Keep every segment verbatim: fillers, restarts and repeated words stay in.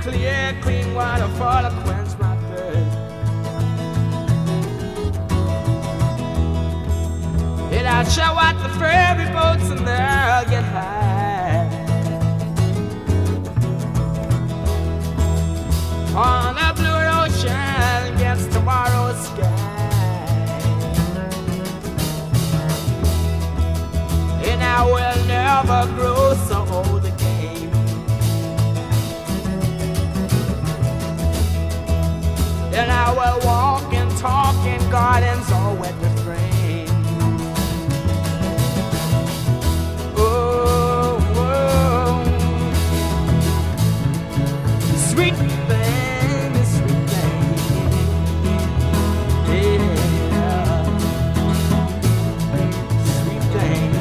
clear, clean water for to quench my thirst. And I'll show out the ferry boats and they'll get high on the blue ocean against tomorrow's sky. And I will never grow so old again. And I will walk and talk in gardens all wet with rain. Oh, oh. Sweet thing, sweet thing. Yeah. Sweet thing.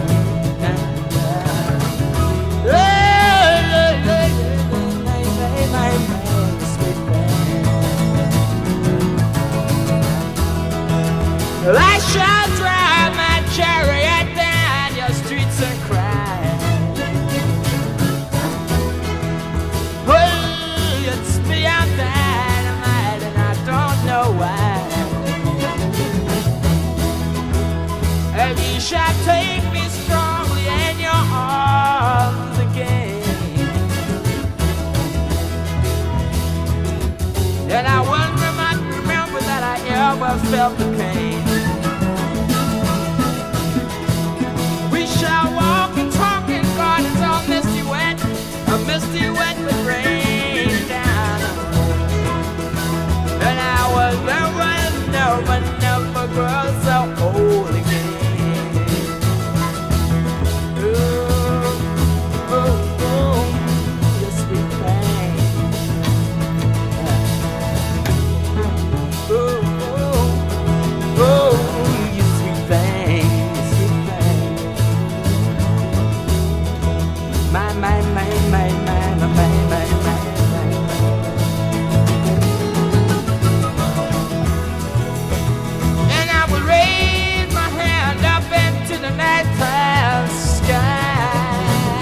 Yeah. Hey, hey, hey, hey, hey, hey, hey, sweet thing. Well, I shall drive my chariot down your streets and cry. Oh, it's beyond dynamite and I don't know why. And you shall take me strongly in your arms again. And I will not remember that I ever felt the pain. We shall walk and talk in gardens all misty wet, a misty wet with rain down. And I will never, never, never grow so old again. Ooh, ooh, ooh, you sweet thing. Ooh, ooh, ooh, you sweet thing, sweet thing. My, my, my, my, my, my, my, my, my. And I will raise my hand up into the nighttime sky.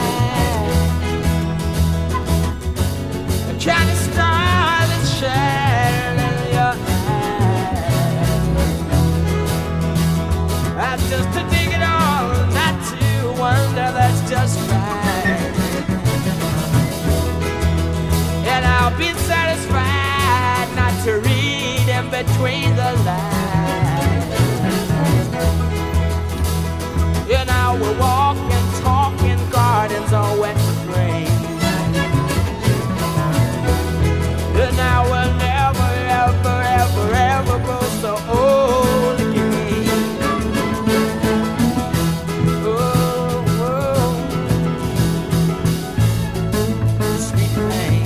A China star that shines in your eyes. That's just to dig it all, not to wonder, that's just right. And I'll be satisfied not to read in between the lines. And I will walk and talk in gardens all wet with rain. And I will never, ever, ever, ever grow so old again. Oh, oh, sweet thing.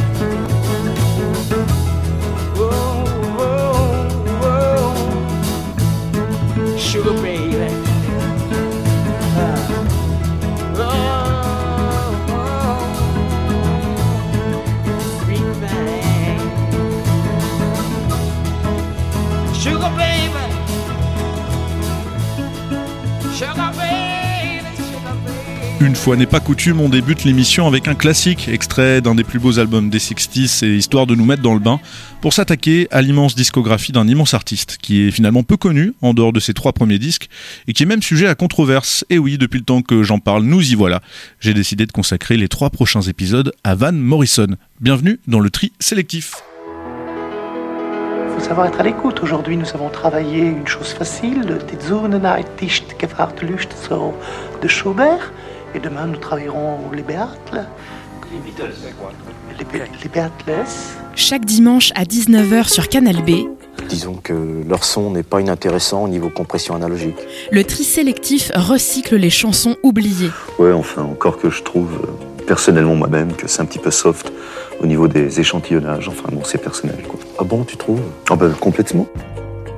Oh, oh, oh, sugar baby. Uh, oh, oh, sweet thing. Sugar baby. Sugar baby, sugar baby. Une fois n'est pas coutume, on débute l'émission avec un classique, extrait d'un des plus beaux albums des sixties, et histoire de nous mettre dans le bain, pour s'attaquer à l'immense discographie d'un immense artiste, qui est finalement peu connu, en dehors de ses trois premiers disques, et qui est même sujet à controverse. Et oui, depuis le temps que j'en parle, nous y voilà. J'ai décidé de consacrer les trois prochains épisodes à Van Morrison. Bienvenue dans le tri sélectif. Il faut savoir être à l'écoute. Aujourd'hui, nous avons travaillé une chose facile, Die Zunenheit ist gefragt Lust so de Schubert. Et demain, nous travaillerons les Beatles. Les Beatles, c'est quoi ? Les, Be- les Beatles. Chaque dimanche à dix-neuf heures sur Canal B. Disons que leur son n'est pas inintéressant au niveau compression analogique. Le tri sélectif recycle les chansons oubliées. Ouais, enfin, encore que je trouve, euh, personnellement moi-même, que c'est un petit peu soft au niveau des échantillonnages. Enfin bon, c'est personnel, quoi. Ah bon, tu trouves ? Ah ben, complètement.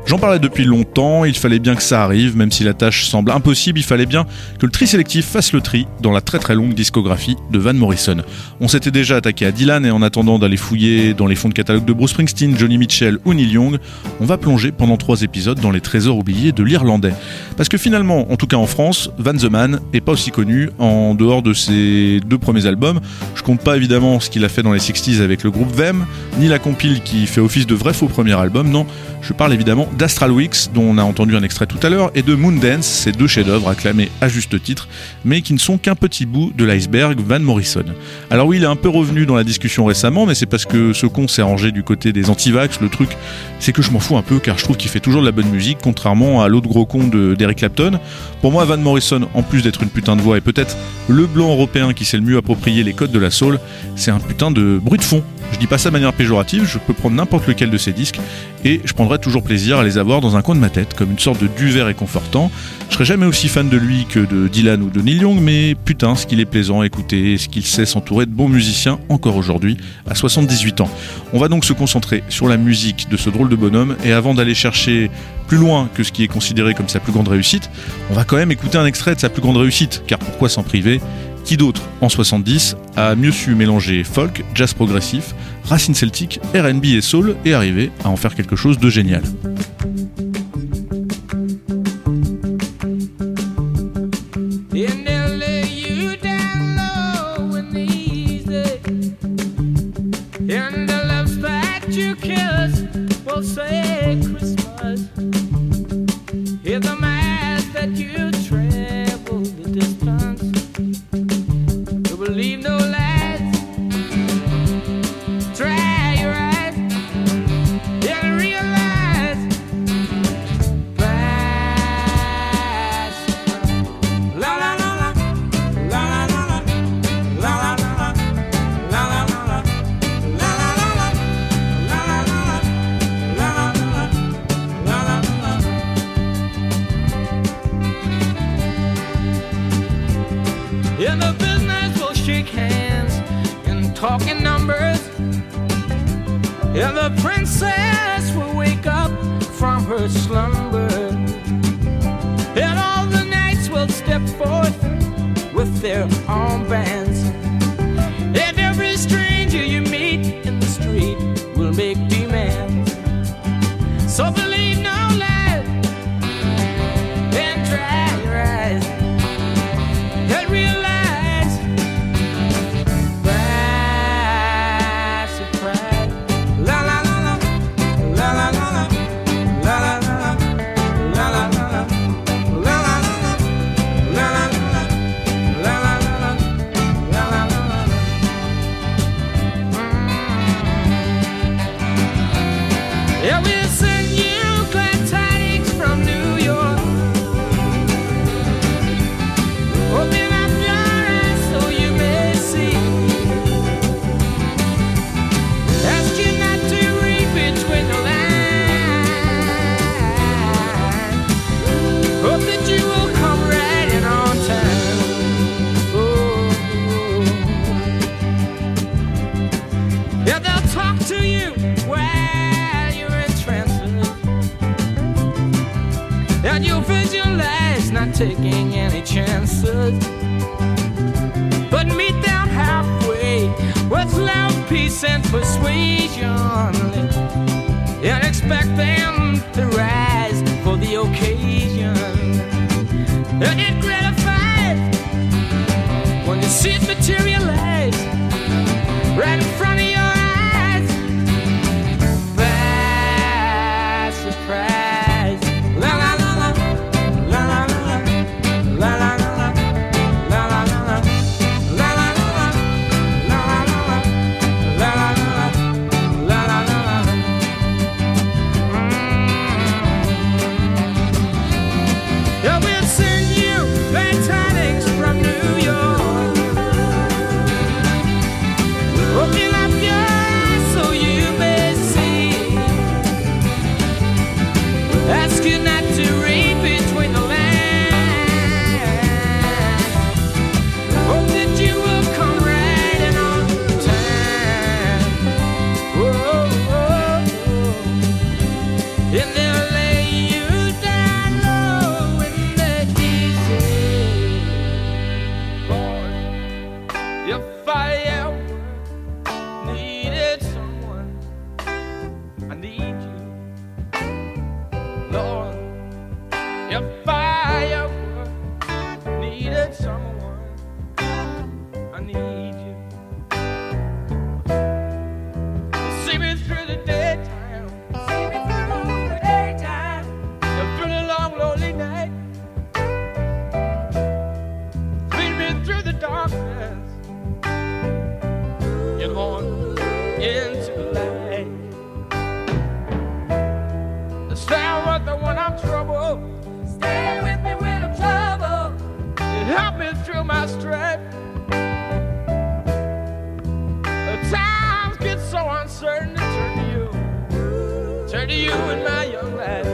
J'en parlais depuis longtemps, il fallait bien que ça arrive, même si la tâche semble impossible, il fallait bien que le tri sélectif fasse le tri dans la très très longue discographie de Van Morrison. On s'était déjà attaqué à Dylan et en attendant d'aller fouiller dans les fonds de catalogue de Bruce Springsteen, Johnny Mitchell ou Neil Young, on va plonger pendant trois épisodes dans les trésors oubliés de l'Irlandais. Parce que finalement, en tout cas en France, Van the Man est pas aussi connu en dehors de ses deux premiers albums. Je compte pas évidemment ce qu'il a fait dans les sixties avec le groupe Them, ni la compile qui fait office de vrai faux premier album, non, je parle évidemment d'Astral Weeks, dont on a entendu un extrait tout à l'heure, et de Moondance, ces deux chefs-d'œuvre acclamés à juste titre, mais qui ne sont qu'un petit bout de l'iceberg Van Morrison. Alors oui, il est un peu revenu dans la discussion récemment, mais c'est parce que ce con s'est rangé du côté des anti-vax. Le truc, c'est que je m'en fous un peu, car je trouve qu'il fait toujours de la bonne musique, contrairement à l'autre gros con de, d'Eric Clapton. Pour moi, Van Morrison, en plus d'être une putain de voix, et peut-être le blanc européen qui sait le mieux approprier les codes de la soul, c'est un putain de bruit de fond. Je dis pas ça de manière péjorative, je peux prendre n'importe lequel de ses disques, et je prendrai toujours plaisir à les avoir dans un coin de ma tête, comme une sorte de duvet réconfortant. Je serai jamais aussi fan de lui que de Dylan ou de Neil Young, mais putain, ce qu'il est plaisant à écouter, et ce qu'il sait s'entourer de bons musiciens encore aujourd'hui, à soixante-dix-huit ans. On va donc se concentrer sur la musique de ce drôle de bonhomme, et avant d'aller chercher plus loin que ce qui est considéré comme sa plus grande réussite, on va quand même écouter un extrait de sa plus grande réussite, car pourquoi s'en priver ? Qui d'autre, en soixante-dix, a mieux su mélanger folk, jazz progressif, racines celtiques, R and B et soul, et arriver à en faire quelque chose de génial. Talking numbers, and the princess will wake up from her slumber, and all the knights will step forth with their armbands, and every stranger you meet in the street will make demands. So believe no lies and dry your eyes and realize taking any chances, but meet them halfway with love, peace, and persuasion, and expect them to rise for the occasion. And it gratifies when you see it materialize right in front of your eyes. By surprise, la la la la. In their lane Lord, if I ever needed someone, I need you. See me through the daytime, see me through the daytime, through the long lonely night. Lead me through the darkness, and on into the light. Stand with me when I'm troubled, stand with me when I'm troubled, help me through my strife. The times get so uncertain, to turn to you, turn to you in my young life.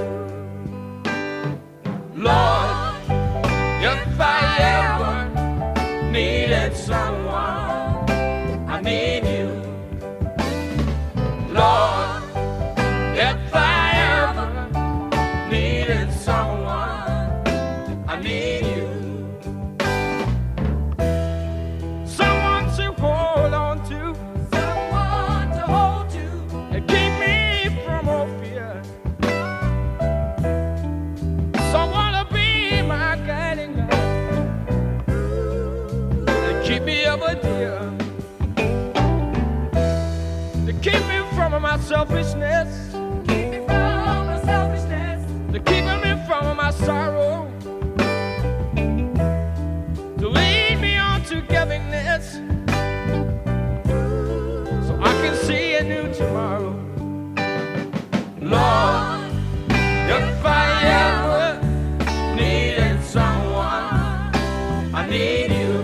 Lord, if I ever needed someone, I need you. Lord, if I ever needed someone, I need you. Someone to hold on to, someone to hold to, and keep me from all fear. Someone to be my guiding light, and keep me ever dear. To keep me from my selfishness, keep me from my selfishness, to keep me from my sorrow, to lead me on to givingness, so I can see a new tomorrow. Lord, if I ever needed someone, I need you.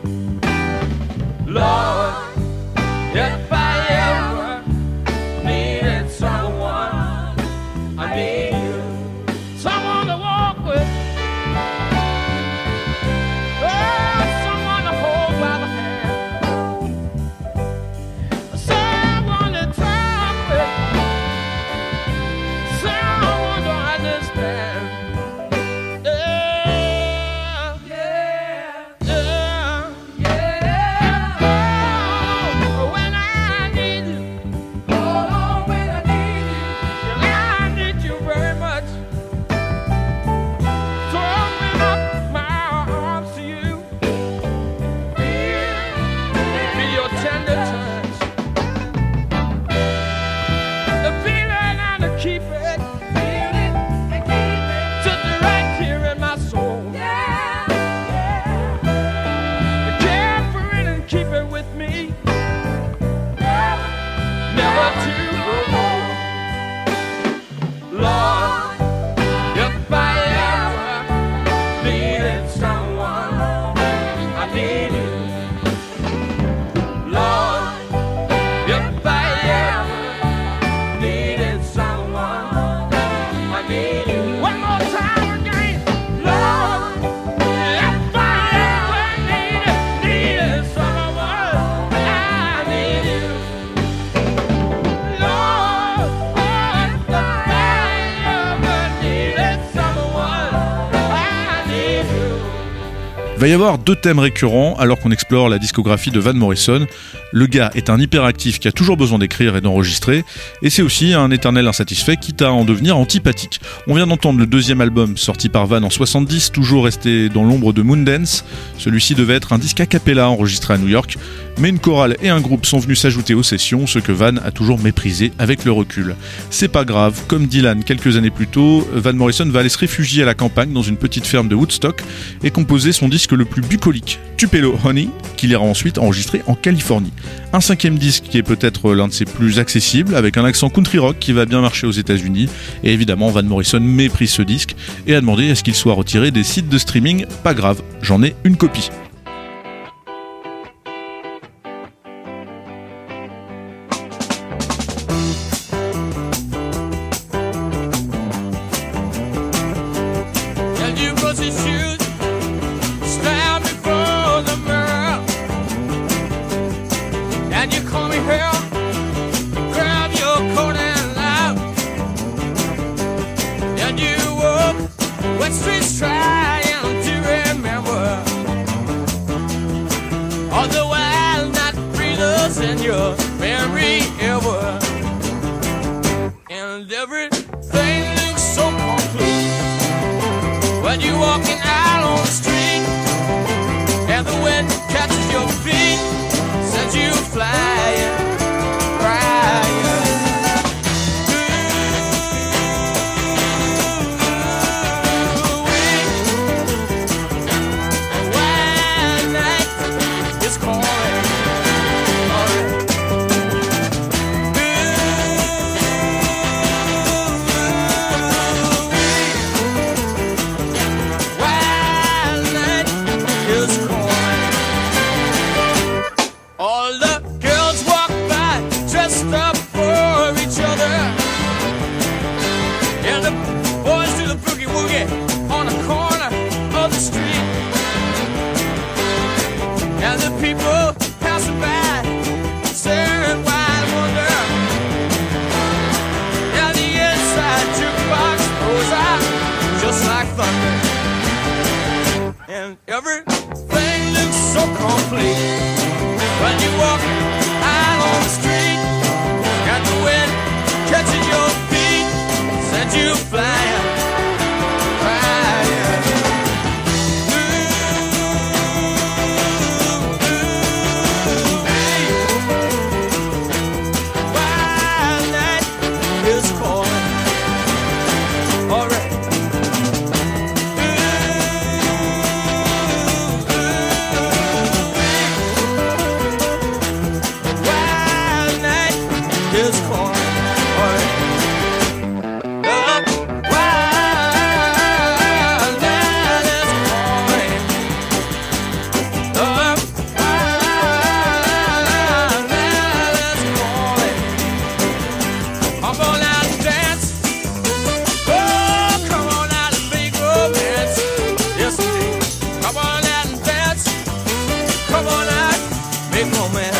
Lord, if I ever needed someone, I need you. Someone to walk with, oh, someone to hold by the hand, someone to talk with, someone to understand. Yeah, yeah, yeah, yeah. Oh, when I need you, oh, when I need you, and I need you very much. So open up my arms to you, feel your tender touch, the feeling and to keep it, feel it and keep it, just right here in my soul. Yeah, yeah. Care for it and keep it with me, never to grow old. Lord, if I ever needed someone, I need you. Lord, if I ever needed someone, I need you. One more time again. Lord, if I ever needed, needed someone, I need you. Lord, if I ever needed someone, I need you. Il va y avoir deux thèmes récurrents alors qu'on explore la discographie de Van Morrison. Le gars est un hyperactif qui a toujours besoin d'écrire et d'enregistrer, et c'est aussi un éternel insatisfait quitte à en devenir antipathique. On vient d'entendre le deuxième album sorti par Van en soixante-dix, toujours resté dans l'ombre de Moondance. Celui-ci devait être un disque a cappella enregistré à New York, mais une chorale et un groupe sont venus s'ajouter aux sessions, ce que Van a toujours méprisé avec le recul. C'est pas grave, comme Dylan quelques années plus tôt, Van Morrison va aller se réfugier à la campagne dans une petite ferme de Woodstock et composer son disque le plus bucolique, Tupelo Honey, qu'il ira ensuite enregistrer en Californie. Un cinquième disque qui est peut-être l'un de ses plus accessibles, avec un accent country rock qui va bien marcher aux États-Unis, et évidemment Van Morrison méprise ce disque et a demandé à ce qu'il soit retiré des sites de streaming. Pas grave, j'en ai une copie. And you put his shoes, stand before the mirror, and you call me here, grab your coat and laugh, and you walk West Street trying to remember all the while not breathers in your very ever, and everything looks so comfortable. thunder, and everything looks so complete when you walk out on the street, and the wind catches your feet, sends you flying, flying. Ooh, ooh, hey. Wild night is calling. All right. Is calling, all right. The wild night is calling. The wild night is calling. Come on out and dance. Oh, come on out and make romance. Yes, indeed. Come on out and dance. Come on out, make romance.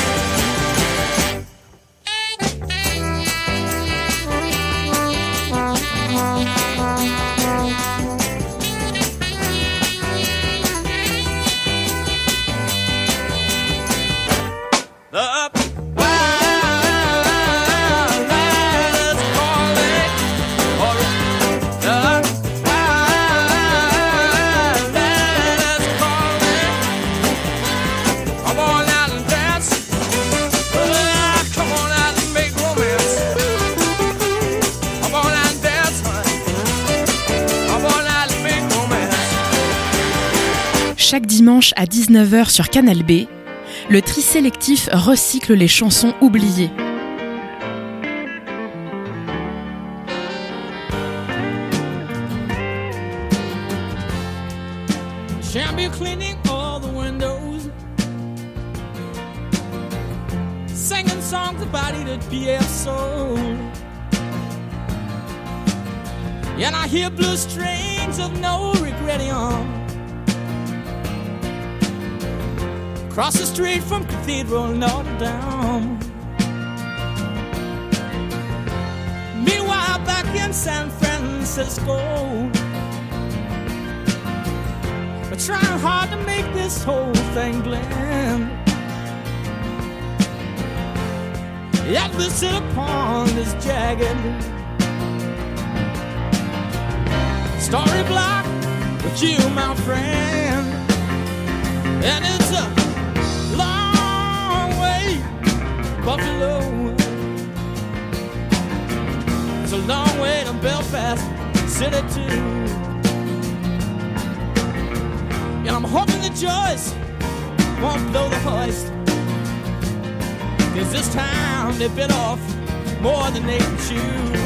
Chaque dimanche à dix-neuf heures sur Canal B, le tri sélectif recycle les chansons oubliées. Shamble cleaning all the windows, singing songs about it at P F Soul. And I hear blue strains of no regretting across the street from Cathedral Notre Dame. Meanwhile, back in San Francisco, we're trying hard to make this whole thing blend. Yet the city pond is jagged. Story block with you, my friend, and it's a long way, Buffalo. It's a long way to Belfast City too. And I'm hoping that Joyce won't blow the hoist, 'cause this time they bit off more than they can chew.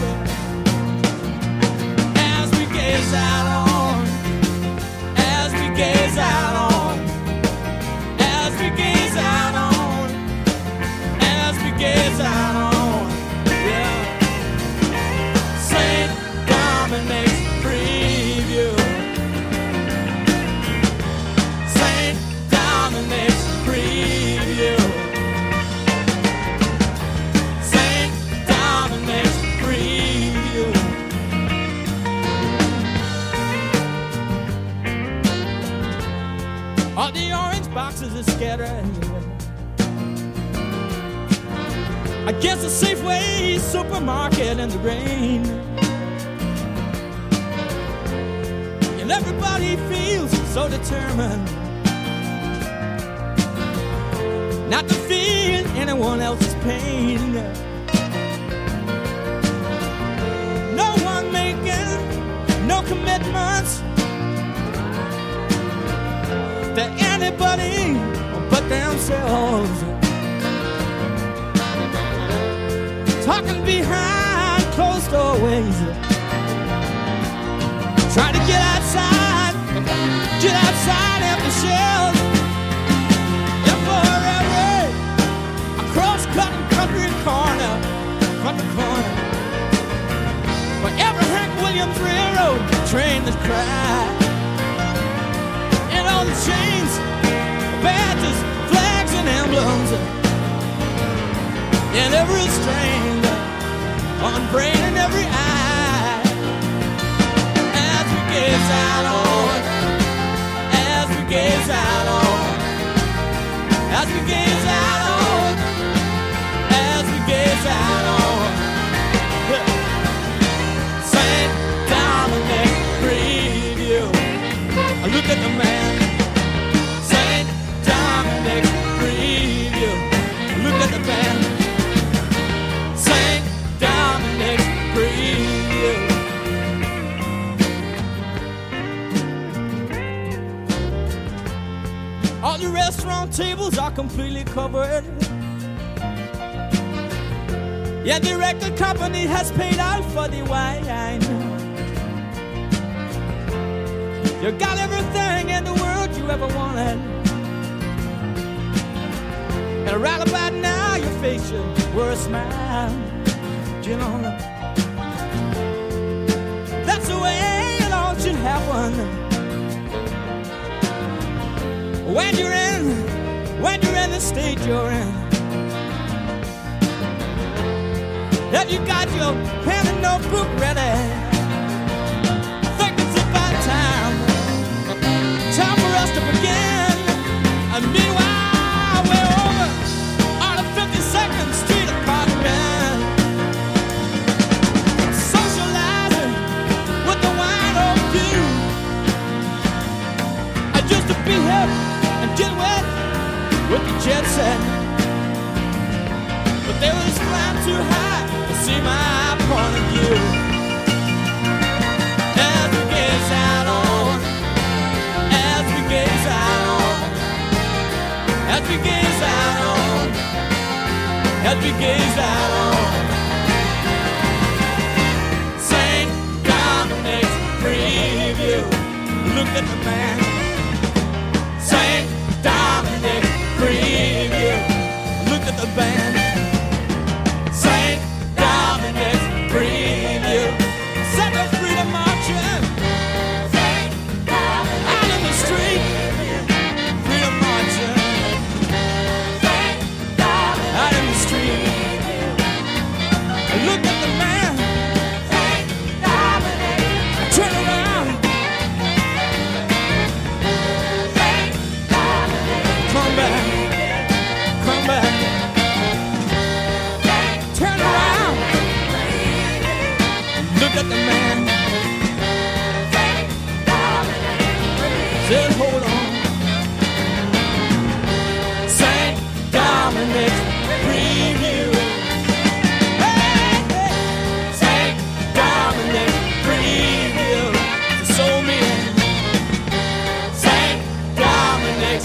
As we gaze out on, as we gaze out on, as we gaze out on, as we gaze out on, yeah. Saint Dominic's preview, Saint Dominic's preview, Saint Dominic's preview. All the orange boxes are scattered, against a Safeway supermarket in the rain, and everybody feels so determined not to feel anyone else's pain. No one making no commitments to anybody but themselves. Talking behind closed doorways, trying to get outside, get outside empty shells. And for every cross-cutting country corner, from the corner, for every Hank Williams Railroad train that's cried, and all the chains, badges, flags, and emblems, and every strain on brain and every eye, as we gaze out on, as we gaze out on, as we gaze out on, as we gaze out on. Saint Dominic preview. Look at the man. Saint Dominic preview. Look at the band. Saint Dominic preview. All the restaurant tables are completely covered. Yeah, the record company has paid out for the wine. You got everything in the world you ever wanted. And right about now your face should wear a smile. You know, that's the way it all should happen. When you're in, when you're in the state you're in, have you got your pen and notebook ready? Think it's about time, time for us to begin. And meanwhile we're over on the fifty-second Street apartment, socializing with the wine old view. I used to be hip and get wet with the jet set, but they was flying too high to see my point of view. As we gaze out on, as we gaze out on, as we gaze out on, as we gaze out on, Saint Dominic's preview. Look at the man. Saint Dominic preview. Look at the band. Saint Dominic preview. Set the freedom marching. Saint Dominic out in the street. Freedom marching. Saint Dominic out in the street. Look at the man. Saint Dominic. Turn around. Come back, come back, turn around, look at the man, said hold on, Saint Dominic preview, hey, hey. Saint Dominic preview, so mean, Saint Dominic's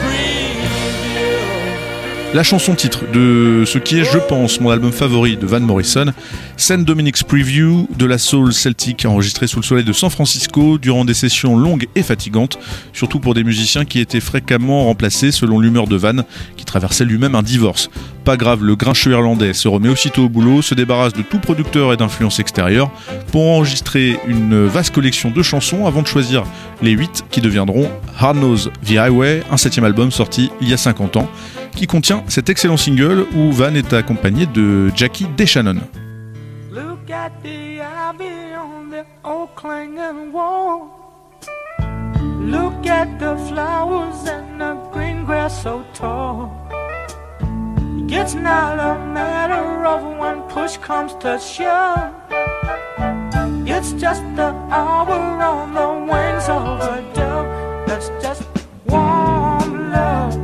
La chanson-titre de ce qui est, je pense, mon album favori de Van Morrison, Saint Dominic's Preview, de la soul celtique enregistrée sous le soleil de San Francisco durant des sessions longues et fatigantes, surtout pour des musiciens qui étaient fréquemment remplacés selon l'humeur de Van, qui traversait lui-même un divorce. Pas grave, le grincheux irlandais se remet aussitôt au boulot, se débarrasse de tout producteur et d'influence extérieure pour enregistrer une vaste collection de chansons avant de choisir les huit qui deviendront Hard Knows the Highway, un septième album sorti il y a cinquante ans, qui contient cet excellent single où Van est accompagné de Jackie DeShannon. Look at the ivy on the old clanging wall. Look at the flowers and the green grass so tall. It's not a matter of when push comes to shove. It's just the hour on the wings of a dove. That's just warm love.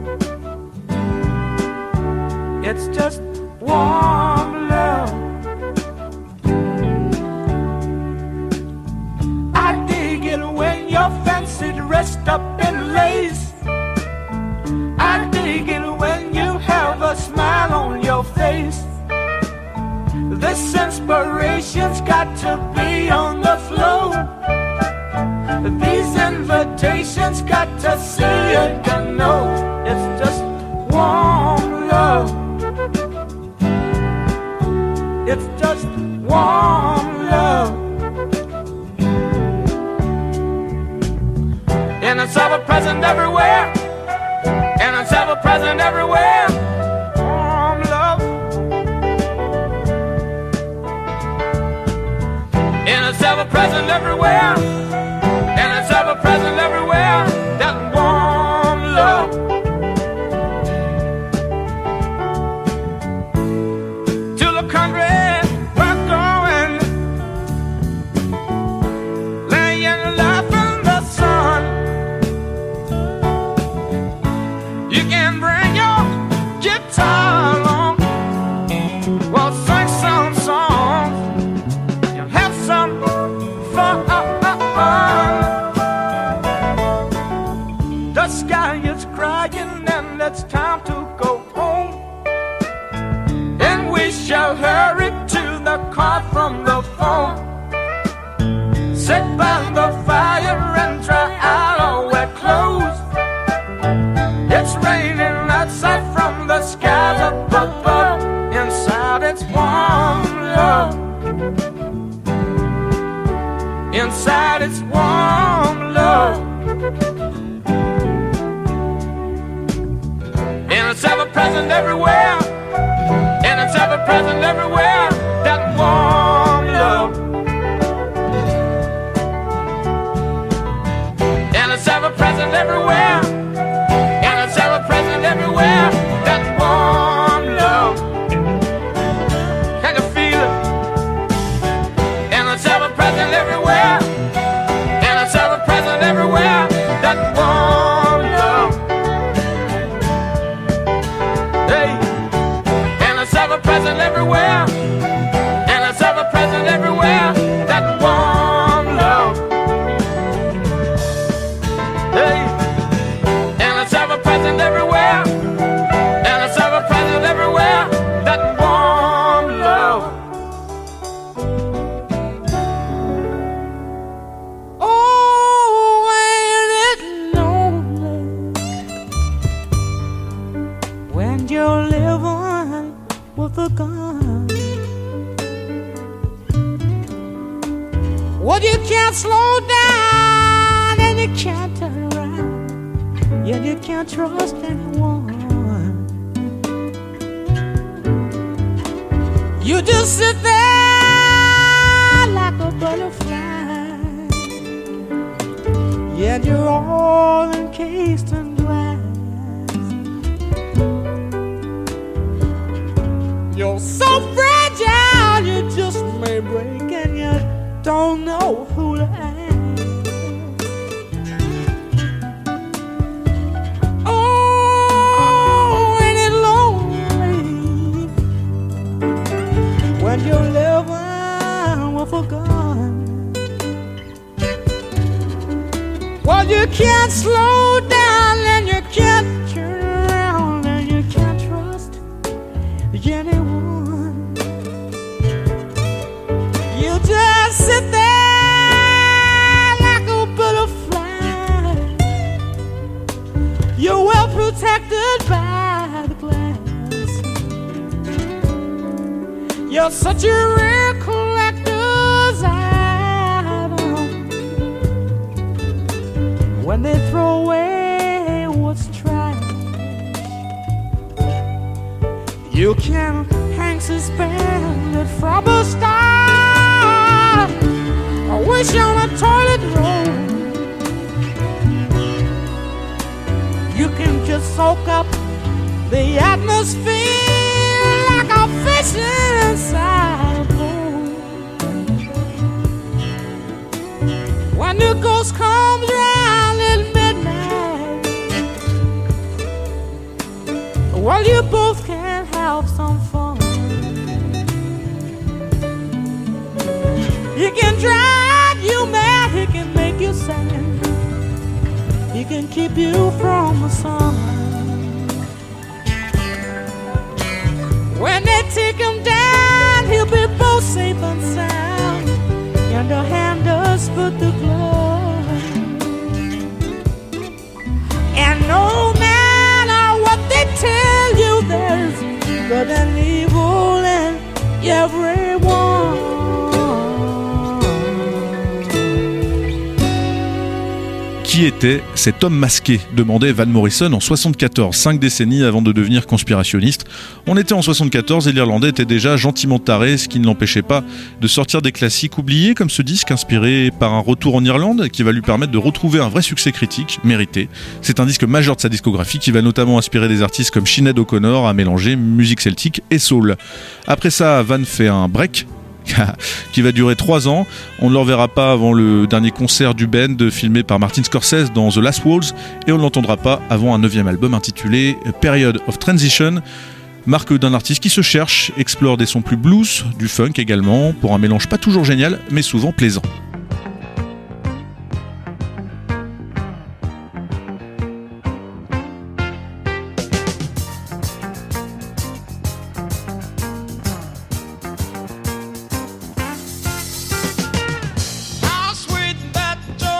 It's just warm love. I dig it when you're fancy dressed up in lace. I dig it when you have a smile on your face. This inspiration's got to be on the floor. These invitations got to see it and know. It's just warm love. It's just warm love. And it's ever present everywhere. And it's ever present everywhere. Warm love. And it's ever present everywhere. fire and dry out all wet clothes. It's raining outside from the skies above, but inside it's warm love. Inside it's warm love. And it's ever present everywhere. And it's ever present everywhere. That warm love. And it's ever present everywhere. And it's ever present everywhere. That warm love. Can you feel it? And it's ever present everywhere. And it's ever present everywhere. That warm love. Hey. And it's ever present everywhere. And it's ever present everywhere. That warm love. Hey. And it's ever present everywhere. And it's ever present everywhere. That warm love. Oh, ain't it lonely when you're living with a gun? Well, you can't slow down and you can't turn around. Yeah, you can't trust anyone. You just sit there like a butterfly. Yeah, you're all encased in glass. You're so fragile, you just may break, and you don't know who to ask. Oh, ain't it lonely when you're living with a gun? Well, you can't slow down and you can't turn around and you can't trust anyone. You just sit there like a butterfly. You're well protected by the glass. You're such a rare collector's item. When they throw away what's trash, you can hang suspended from a star. I wish on a toilet roll. You can just soak up the atmosphere like a fish inside a bowl. When the ghost comes round at midnight, well, you both can have some fun. He can drive you mad, he can make you sad, he can keep you from the sun. When they take him down, he'll be both safe and sound, and the hand does put the glove. And no matter what they tell you, there's good and evil in everyone. Qui était cet homme masqué ? Demandait Van Morrison en soixante-quatorze, cinq décennies avant de devenir conspirationniste. On était en soixante-quatorze et l'Irlandais était déjà gentiment taré, ce qui ne l'empêchait pas de sortir des classiques oubliés comme ce disque inspiré par un retour en Irlande qui va lui permettre de retrouver un vrai succès critique mérité. C'est un disque majeur de sa discographie qui va notamment inspirer des artistes comme Sinéad O'Connor à mélanger musique celtique et soul. Après ça, Van fait un break qui va durer trois ans. On ne le reverra pas avant le dernier concert du band filmé par Martin Scorsese dans The Last Waltz et on ne l'entendra pas avant un neuvième album intitulé Period of Transition, marque d'un artiste qui se cherche, explore des sons plus blues, du funk également, pour un mélange pas toujours génial mais souvent plaisant. How sweet that joy.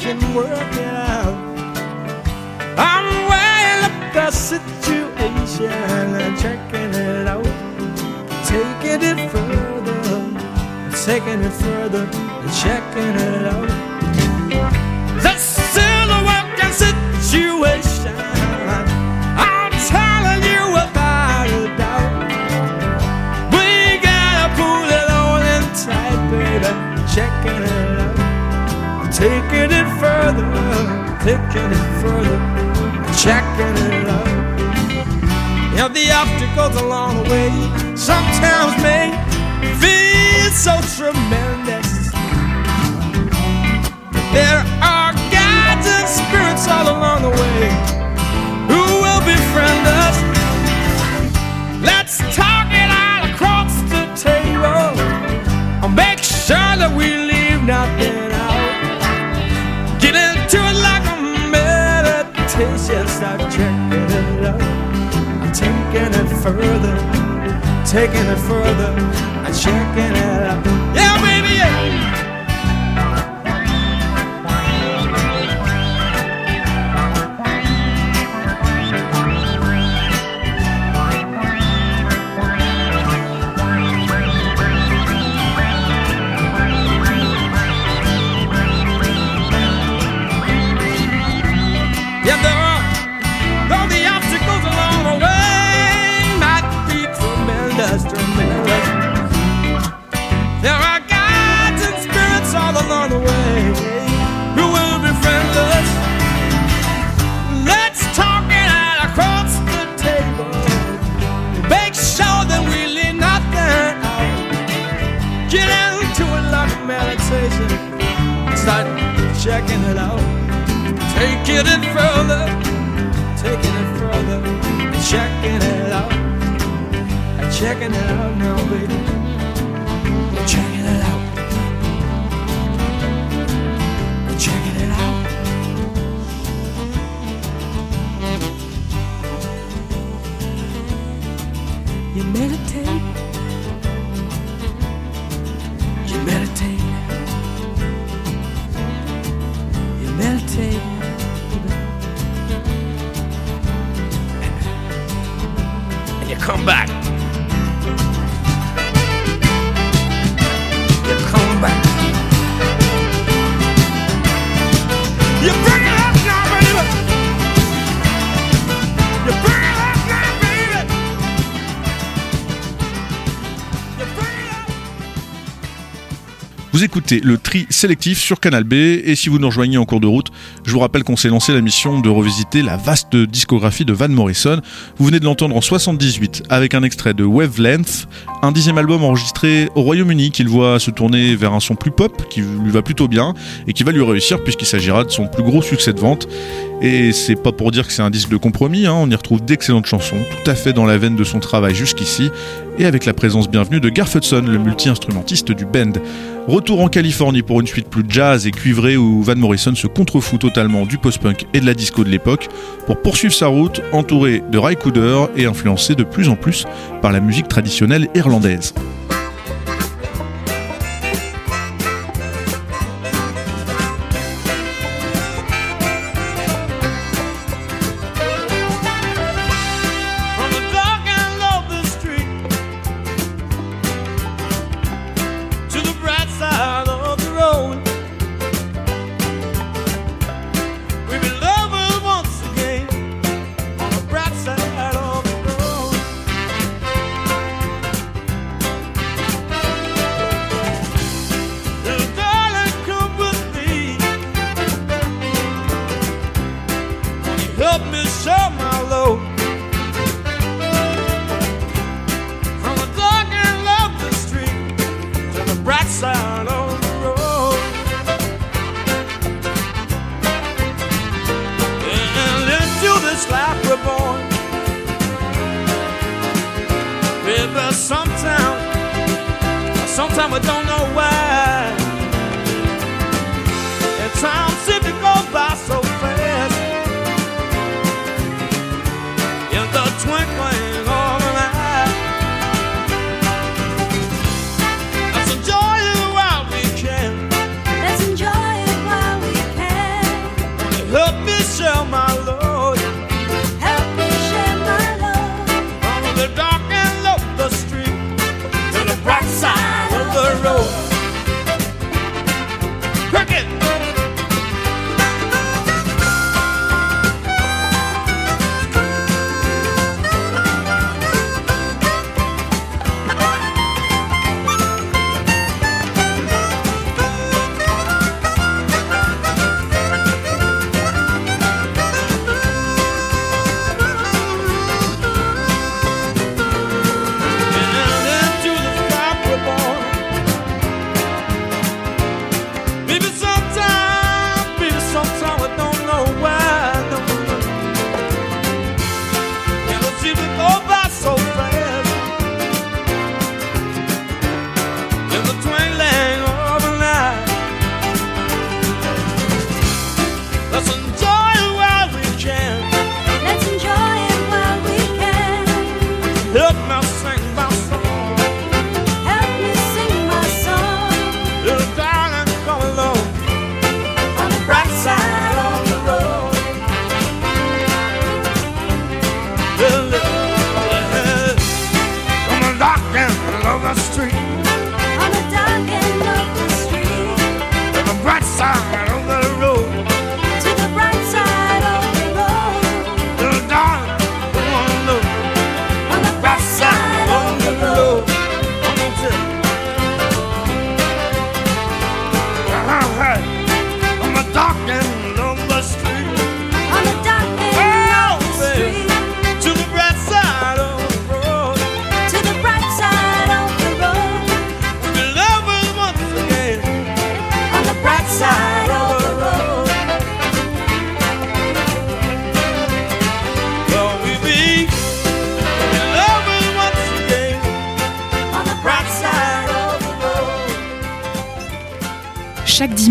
can work it out. I'm weighing up the situation and checking it out, taking it further, taking it further and checking it out. The silhouette and situation, I'm telling you without a doubt. We gotta pull it on in tight, baby, checking it out, taking it further, taking it further, checking it out. Yeah, the obstacles along the way sometimes make feel so tremendous. There are guides and spirits all along the way who will befriend us. Let's talk it all across the table. Make sure that we leave nothing out. Get into it like a meditation. Start checking it out, taking it further, taking it further, and checking it out. Yeah, baby, yeah. Yeah, there are, though the obstacles along the way might be tremendous, tremendous. There are guides and spirits all along the way who will befriend us. Let's talk it out across the table. Make sure that we leave nothing out. Get into it like a meditation. Start checking it out. Taking it further, taking it further, checking it out, checking it out now, baby. Checking it out, checking it out. You meditate, you meditate, you meditate. Come back. You come back. You bring it up now, baby. You bring it up now, baby. You bring it up. Vous écoutez le Tri Sélectif sur Canal B, et si vous nous rejoignez en cours de route, je vous rappelle qu'on s'est lancé la mission de revisiter la vaste discographie de Van Morrison. Vous venez de l'entendre en soixante-dix-huit avec un extrait de Wavelength, un dixième album enregistré au Royaume-Uni qu'il voit se tourner vers un son plus pop qui lui va plutôt bien et qui va lui réussir puisqu'il s'agira de son plus gros succès de vente. Et c'est pas pour dire que c'est un disque de compromis, hein, on y retrouve d'excellentes chansons, tout à fait dans la veine de son travail jusqu'ici, et avec la présence bienvenue de Garth Hudson, le multi-instrumentiste du band. Retour en Californie pour une suite plus jazz et cuivrée où Van Morrison se contrefout totalement du post-punk et de la disco de l'époque pour poursuivre sa route entouré de Ry Cooder et influencé de plus en plus par la musique traditionnelle irlandaise. Sometimes I don't know why. At times it goes by so fast. In the twinkling of an eye. Let's enjoy it while we can. Let's enjoy it while we can.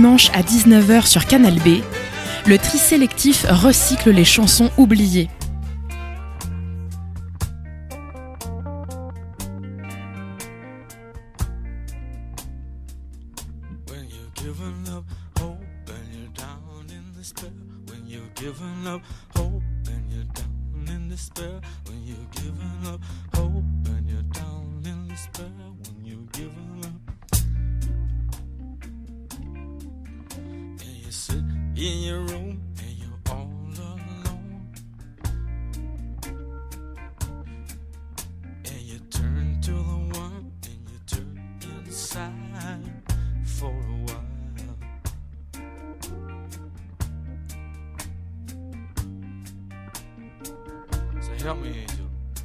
dimanche à dix-neuf heures sur Canal B, le tri sélectif recycle les chansons oubliées. In your room and you're all alone, and you turn to the one and you turn inside for a while. So help me, Angel.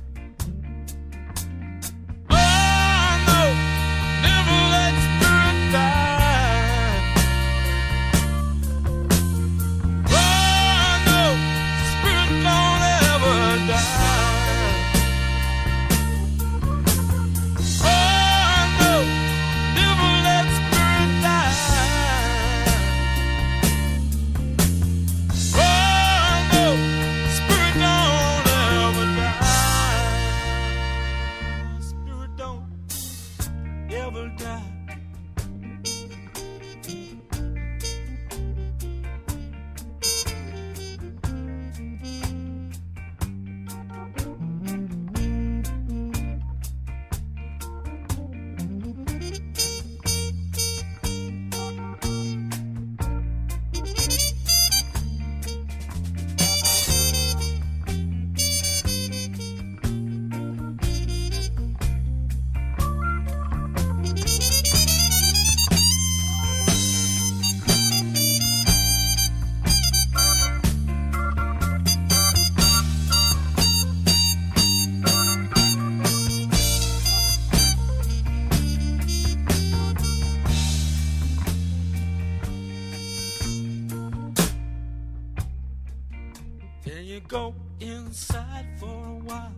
Go inside for a while,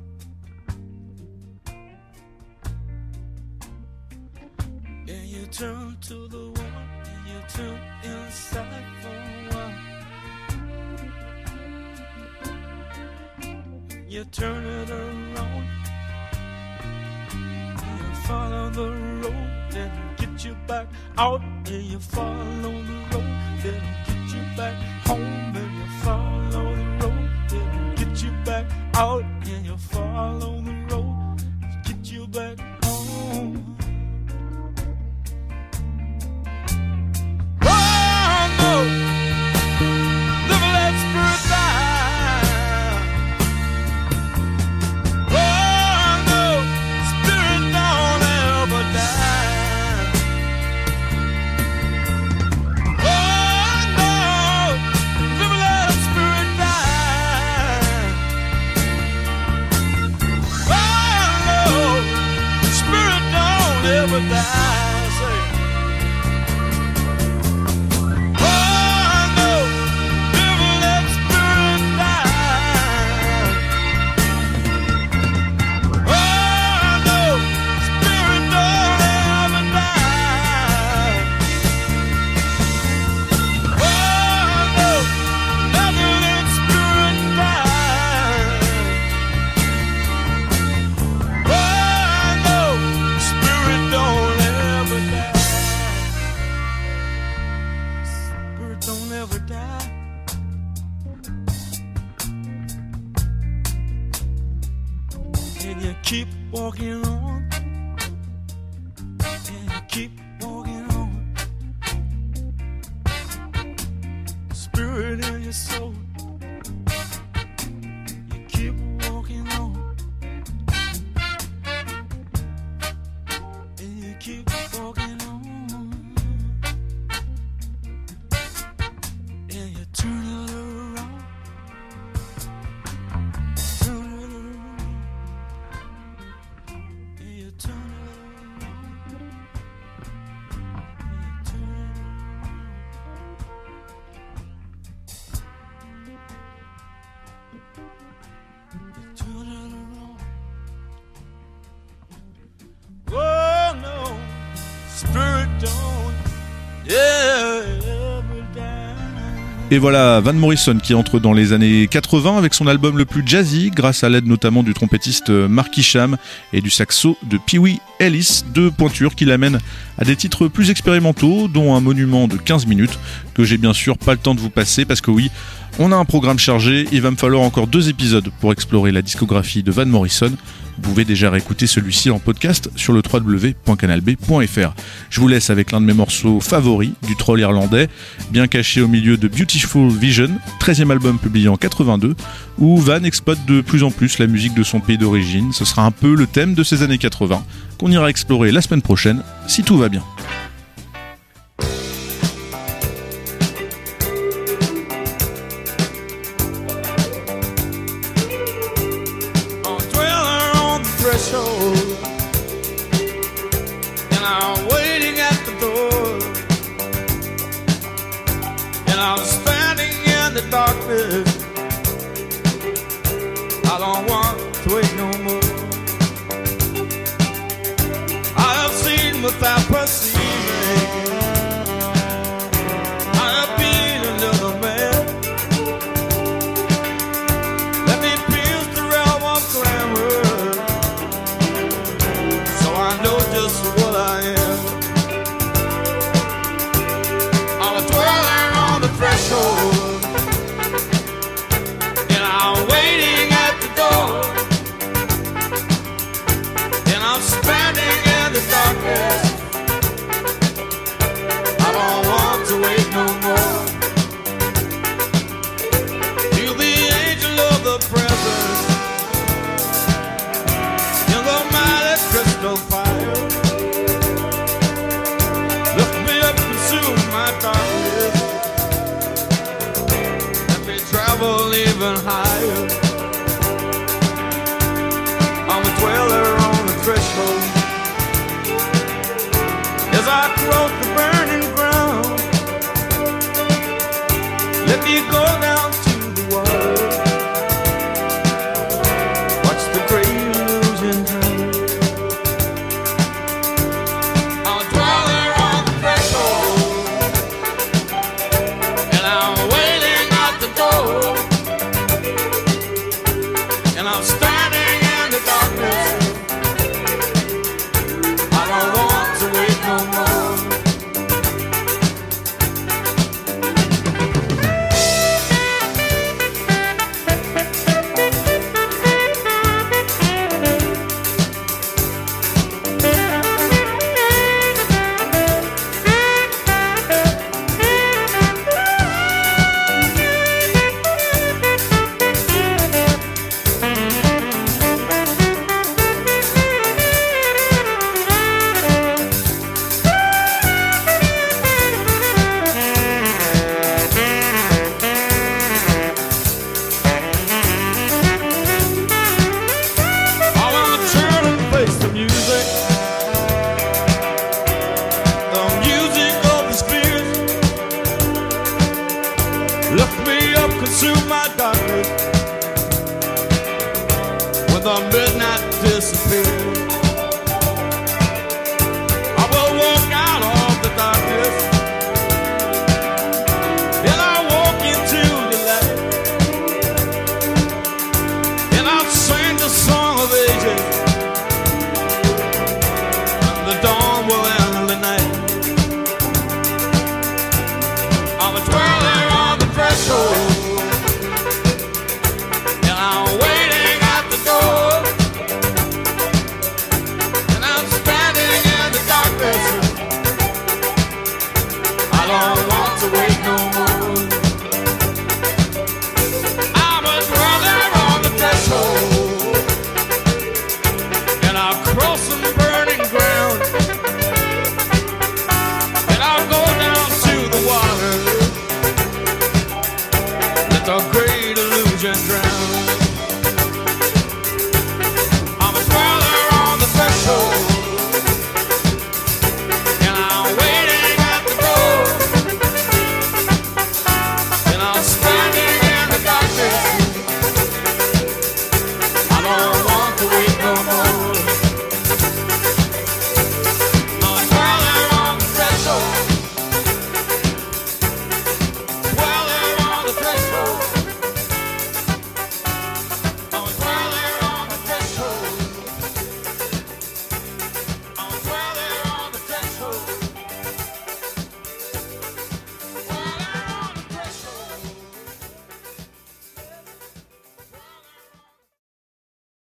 and you turn to the wall, and you turn inside for a while. You turn it around, and you follow the road that'll get you back out, and you follow the road that'll get you back home, and you follow the road get you back out, and you follow the road get you back home. Oh no, never let spirit die. Oh no, spirit don't ever die. Oh no, never let spirit die. Never die, say. Oh no, never let spirit die. Oh no, spirit don't ever die. Oh no, never let spirit die. Oh no, spirit don't ever die. Spirit don't ever die. And you keep walking on, and you keep walking on. Spirit in your soul, you keep walking on, and you keep walking on, and you turn it around, turn it around, and you turn it around, and you turn it around. Et voilà Van Morrison qui entre dans les années quatre-vingts avec son album le plus jazzy, grâce à l'aide notamment du trompettiste Mark Isham et du saxo de Pee Wee Ellis, deux pointures qui l'amènent à des titres plus expérimentaux, dont un monument de quinze minutes, que j'ai bien sûr pas le temps de vous passer, parce que oui, on a un programme chargé, il va me falloir encore deux épisodes pour explorer la discographie de Van Morrison. Vous pouvez déjà réécouter celui-ci en podcast sur le w w w point canal b point f r. Je vous laisse avec l'un de mes morceaux favoris du troll irlandais, bien caché au milieu de Beautiful Vision, treizième album publié en quatre-vingt-deux, où Van exploite de plus en plus la musique de son pays d'origine. Ce sera un peu le thème de ces années quatre-vingts, qu'on ira explorer la semaine prochaine, si tout va bien. And I'm waiting at the door, and I'm standing in the darkness. I don't want to wait no more. I have seen without perceiving, I have been another man. Let me pierce the realm of glamour, I know just what I am. I'm a dweller on the threshold, and I'm waiting at the door, and I'm standing in the darkness. I don't want to wait no more. Feel the angel of the presence in the mighty crystal fire. Even higher, I'm a dweller on the threshold. As I cross the burning ground, let me go down to the water. Watch the great illusion turn. I'm a dweller on the threshold, and I'm waiting at the door. I'm standing in the darkness. I don't want to wait no more. Lift me up, consume my darkness, when the midnight disappears.